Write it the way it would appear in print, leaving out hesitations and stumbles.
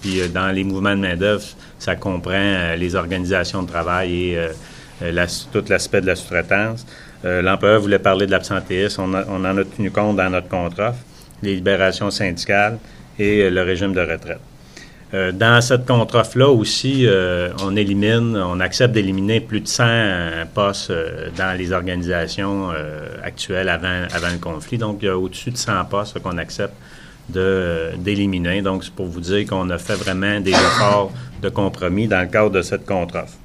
Puis dans les mouvements de main-d'œuvre, ça comprend les organisations de travail et tout l'aspect de la sous-traitance. L'employeur voulait parler de l'absentéisme. On en a tenu compte dans notre contre-offre, les libérations syndicales et le régime de retraite. Dans cette contre-offre-là aussi, on accepte d'éliminer plus de 100 postes dans les organisations actuelles avant le conflit. Donc, il y a au-dessus de 100 postes qu'on accepte d'éliminer. Donc, c'est pour vous dire qu'on a fait vraiment des efforts de compromis dans le cadre de cette contre-offre.